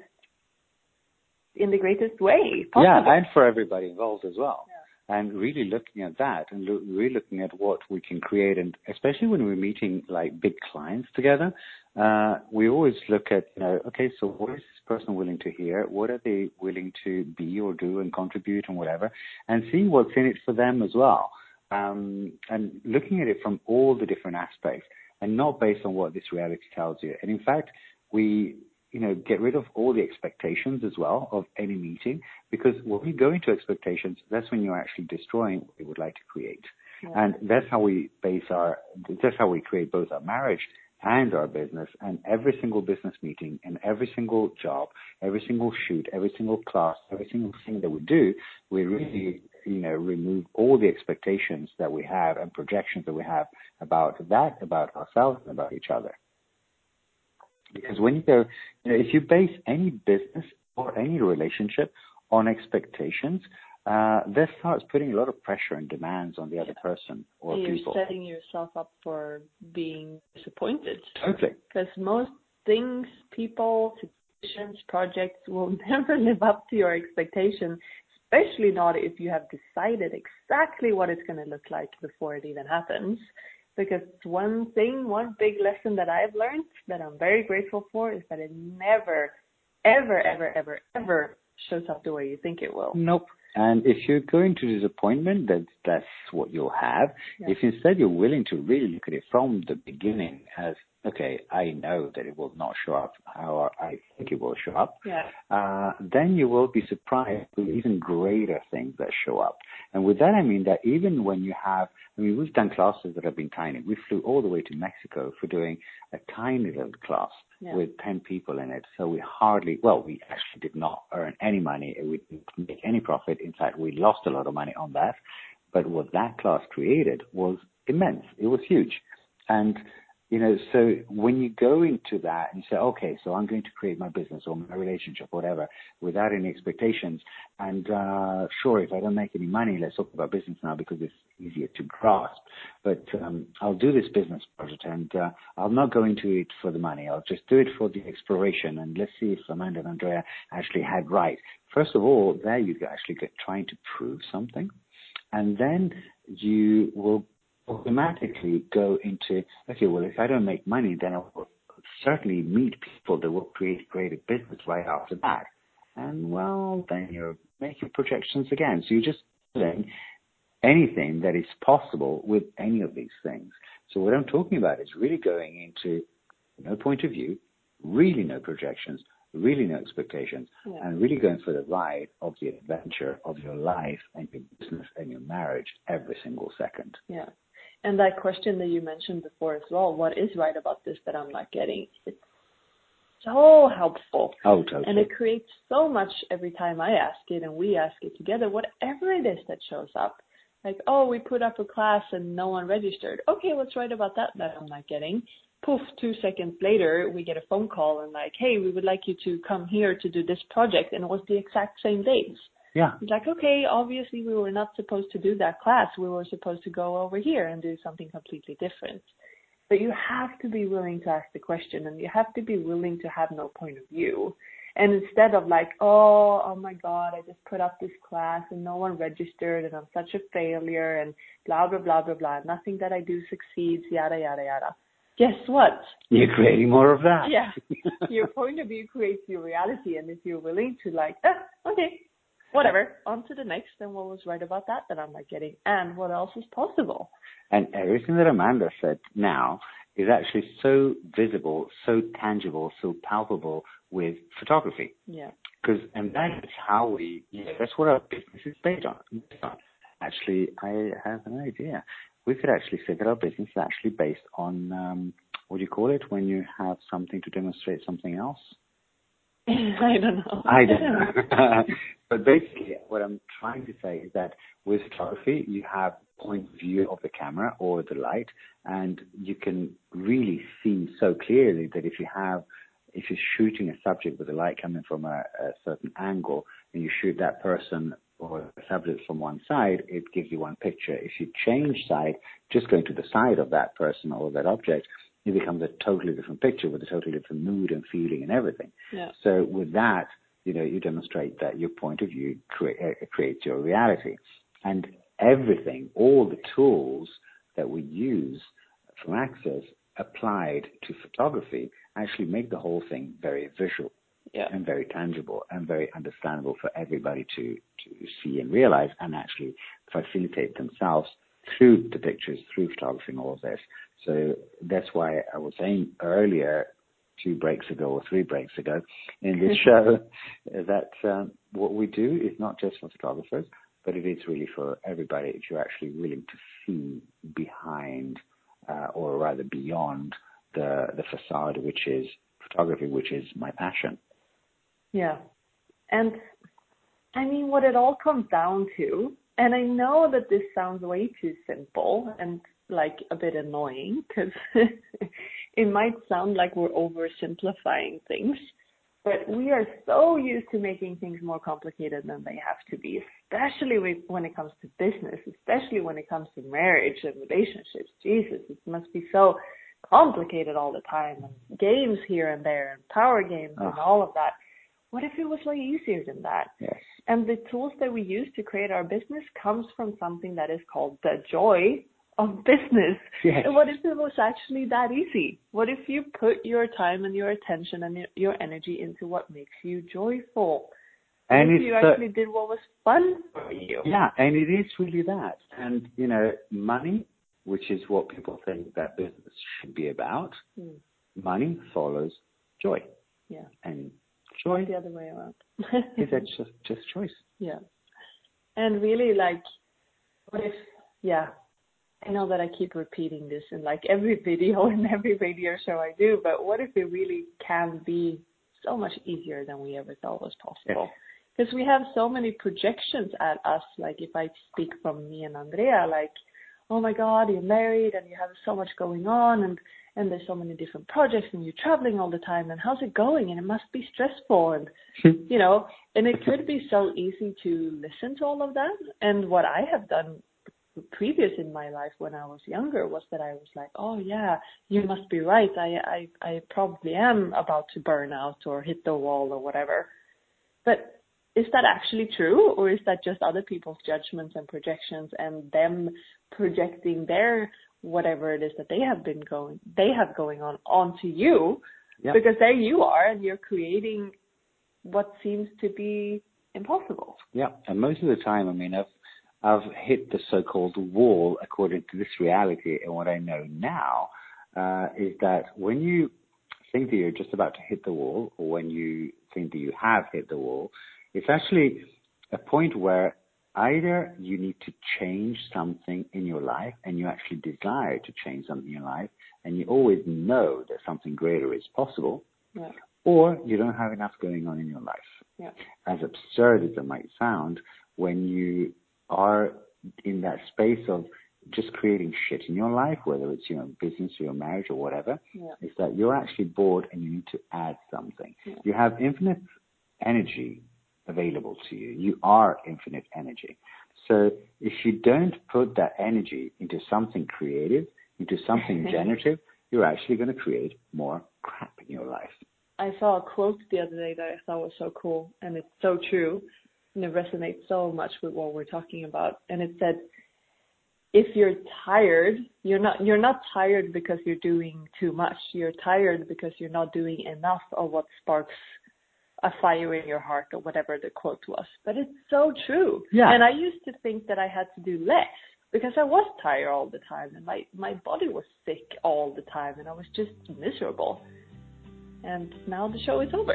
in the greatest way possible? Yeah, and for everybody involved as well. Yeah. And really looking at that and lo- really looking at what we can create, and especially when we're meeting like big clients together, uh, we always look at, you know, okay, so what is this person willing to hear? What are they willing to be or do and contribute and whatever, and seeing what's in it for them as well. Um, and looking at it from all the different aspects and not based on what this reality tells you. And in fact, we, you know, get rid of all the expectations as well of any meeting, because when you go into expectations, that's when you're actually destroying what you would like to create. Yeah. And that's how we base our, that's how we create both our marriage and our business. And every single business meeting and every single job, every single shoot, every single class, every single thing that we do, we really, you know, remove all the expectations that we have and projections that we have about that, about ourselves, and about each other. Because when you go, you know, if you base any business or any relationship on expectations, uh, this starts putting a lot of pressure and demands on the other person or and people. You're setting yourself up for being disappointed. Totally. Because most things, people, situations, projects will never live up to your expectation, especially not if you have decided exactly what it's going to look like before it even happens. Because one thing, one big lesson that I've learned that I'm very grateful for is that it never, ever, ever, ever, ever shows up the way you think it will. Nope. And if you're going to disappointment, that that's what you'll have. Yeah. If instead you're willing to really look at it from the beginning as, okay, I know that it will not show up how I think it will show up, yeah. uh, then you will be surprised with even greater things that show up. And with that, I mean that even when you have, I mean, we've done classes that have been tiny. We flew all the way to Mexico for doing a tiny little class. yeah. with ten people in it. So we hardly, well, we actually did not earn any money. We didn't make any profit. In fact, we lost a lot of money on that. But what that class created was immense. It was huge. And, you know, so when you go into that and you say, okay, so I'm going to create my business or my relationship, whatever, without any expectations. And uh, sure, if I don't make any money, let's talk about business now because it's easier to grasp. But um, I'll do this business project and uh, I'll not go into it for the money. I'll just do it for the exploration. And let's see if Amanda and Andrea actually had right. First of all, there you actually get trying to prove something. And then you will automatically go into, okay, well, if I don't make money, then I will certainly meet people that will create creative business right after that. And, well, then you're making projections again. So you're just doing anything that is possible with any of these things. So what I'm talking about is really going into no point of view, really no projections, really no expectations, yeah. and really going for the ride of the adventure of your life and your business and your marriage every single second. Yeah. And that question that you mentioned before as well, what is right about this that I'm not getting? It's so helpful. Oh, totally. And it creates so much every time I ask it and we ask it together, whatever it is that shows up. Like, oh, we put up a class and no one registered. Okay, what's right about that that I'm not getting? Poof, two seconds later, we get a phone call and like, hey, we would like you to come here to do this project. And it was the exact same dates. Yeah. It's like, okay, obviously we were not supposed to do that class. We were supposed to go over here and do something completely different. But you have to be willing to ask the question and you have to be willing to have no point of view. And instead of like, oh, oh my God, I just put up this class and no one registered and I'm such a failure and blah, blah, blah, blah, blah. Nothing that I do succeeds, yada, yada, yada. Guess what? You're creating more of that. Yeah. Your point of view creates your reality. And if you're willing to like, ah, okay, whatever, on to the next, and what was right about that that I'm not getting, and what else is possible. And everything that Amanda said now is actually so visible, so tangible, so palpable with photography. Yeah. Because, and that is how we, you know, that's what our business is based on. Actually, I have an idea. We could actually say that our business is actually based on, um, what do you call it, when you have something to demonstrate something else? I don't know. I don't know. But basically, what I'm trying to say is that with photography, you have point of view of the camera or the light, and you can really see so clearly that if you have, if you're shooting a subject with the light coming from a, a certain angle, and you shoot that person or a subject from one side, it gives you one picture. If you change side, just going to the side of that person or that object, it becomes a totally different picture with a totally different mood and feeling and everything. Yeah. So with that, you know, you demonstrate that your point of view cre- uh, creates your reality. And everything, all the tools that we use from Access applied to photography actually make the whole thing very visual. Yeah. And very tangible and very understandable for everybody to, to see and realize and actually facilitate themselves through the pictures, through photography and all of this. So that's why I was saying earlier, two breaks ago or three breaks ago in this show, that um, what we do is not just for photographers, but it is really for everybody if you're actually willing to see behind uh, or rather beyond the, the facade, which is photography, which is my passion. Yeah. And I mean, what it all comes down to, and I know that this sounds way too simple and like a bit annoying because it might sound like we're oversimplifying things, but we are so used to making things more complicated than they have to be, especially when it comes to business, especially when it comes to marriage and relationships. Jesus, it must be so complicated all the time, and games here and there and power games oh. and all of that. What if it was like easier than that? Yes. And the tools that we use to create our business comes from something that is called the joy of business. Yes. And what if it was actually that easy? What if you put your time and your attention and your energy into what makes you joyful? What and if you the, actually did what was fun for you? Yeah, and it is really that. And, you know, money, which is what people think that business should be about, hmm. money follows joy. Yeah. And joy the other way around. is that just just choice? Yeah. And really, like, what if, yeah, I know that I keep repeating this in like every video and every radio show I do, but what if it really can be so much easier than we ever thought was possible? Because we have so many projections at us, like if I speak from me and Andrea, like, oh my God, you're married and you have so much going on and, and there's so many different projects and you're traveling all the time and how's it going? And it must be stressful and, you know, and it could be so easy to listen to all of that. And what I have done previous in my life when I was younger was that I was like, oh yeah, you must be right. I, I, I probably am about to burn out or hit the wall or whatever. But is that actually true, or is that just other people's judgments and projections and them projecting their whatever it is that they have been going, they have going on onto you? Yep. Because there you are and you're creating what seems to be impossible. Yeah, and most of the time, I mean, I've I've hit the so-called wall according to this reality, and what I know now uh, is that when you think that you're just about to hit the wall, or when you think that you have hit the wall, it's actually a point where either you need to change something in your life, and you actually desire to change something in your life, and you always know that something greater is possible, yeah. or you don't have enough going on in your life. Yeah. As absurd as it might sound, when you are in that space of just creating shit in your life, whether it's, you know, business or your marriage or whatever, yeah. is that you're actually bored and you need to add something. Yeah. You have infinite energy available to you. You are infinite energy. So if you don't put that energy into something creative, into something generative, you're actually going to create more crap in your life. I saw a quote the other day that I thought was so cool, and it's so true. And it resonates so much with what we're talking about. And it said, if you're tired, you're not you're not tired because you're doing too much. You're tired because you're not doing enough of what sparks a fire in your heart, or whatever the quote was. But it's so true. Yeah. And I used to think that I had to do less because I was tired all the time and my, my body was sick all the time and I was just miserable. And now the show is over.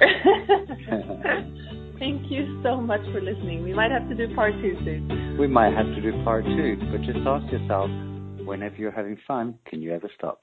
Thank you so much for listening. We might have to do part two soon. We might have to do part two, but just ask yourself, whenever you're having fun, can you ever stop?